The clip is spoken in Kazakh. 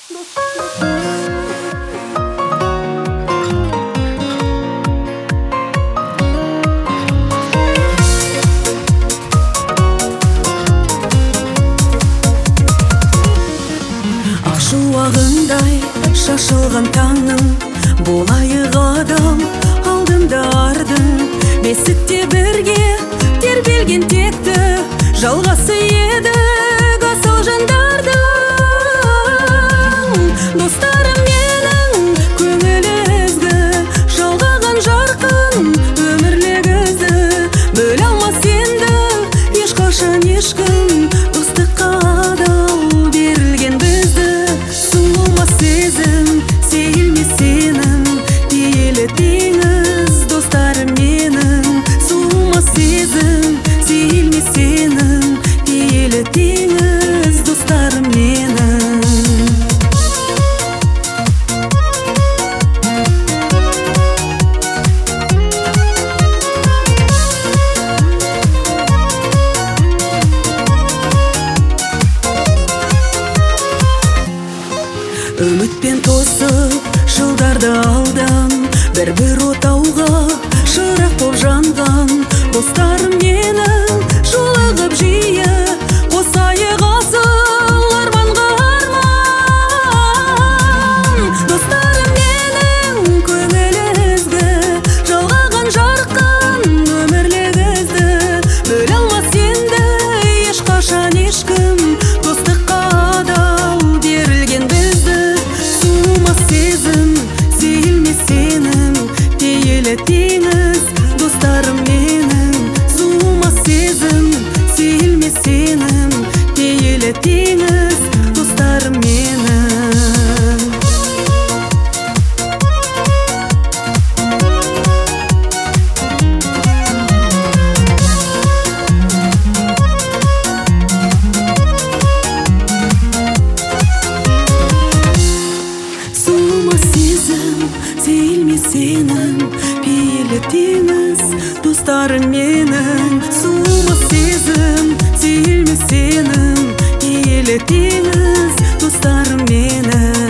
Шуағындай шашылған таңның, болайық адам алдында ардың. Бесікте бірге тербелген текті жалғасы едік асыл жандардың. Достарым менің көңілі ізгі, жалғаған жарқын өмірлік ізді. Бөле алмас енді ешқашан ешкім ыстыққа адал берілген бізді. Сезім, сейілме сенің, пейілі теңіз, достарым менің. Суыма сезім, сейілме сенің, пейілі теңіз, достарым менің. Үмітпен тосып жылдарды алдан, бір отауға шырақ боп жанған. Достарым менің жолығып жиі, қосайық асыл арманға арман. Достарым менің көңілі ізгі, жалғаған жарқын өмірлік ізді. Бөле алмас енді ешқашан ешкім достыққа адал берілген бізді. Сезім, сейілме сенің, пейілі теңіз, достарым менің. Суыма сезім, сейілме сенің, пейілі теңіз, достарым менің. Сезім, сейілме сенің, пейілі теңіз, достарым менің. Суыма сезім, сейілме сенің, пейілі теңіз, достарым менің.